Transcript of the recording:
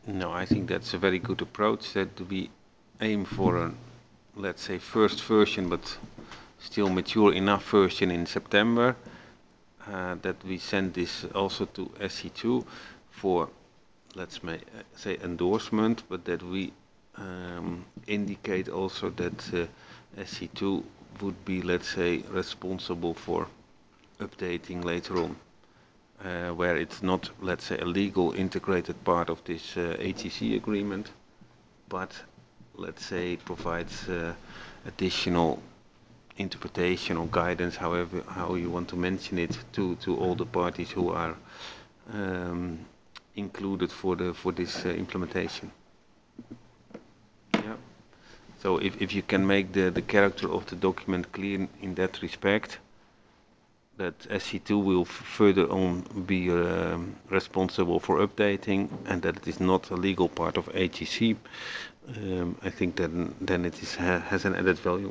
No, I think that's a very good approach, that we aim for a, let's say, first version, but still mature enough version in September, that we send this also to SC2 for, let's say, endorsement, but that we indicate also that SC2 would be, let's say, responsible for updating later on, where it's not, let's say, a legal integrated part of this HEC agreement, but, let's say, provides additional interpretation or guidance, however how you want to mention it, to all the parties who are included for this implementation. Yeah. So if you can make the character of the document clear in that respect, that SC2 will further on be responsible for updating, and that it is not a legal part of HEC, I think then it has an added value.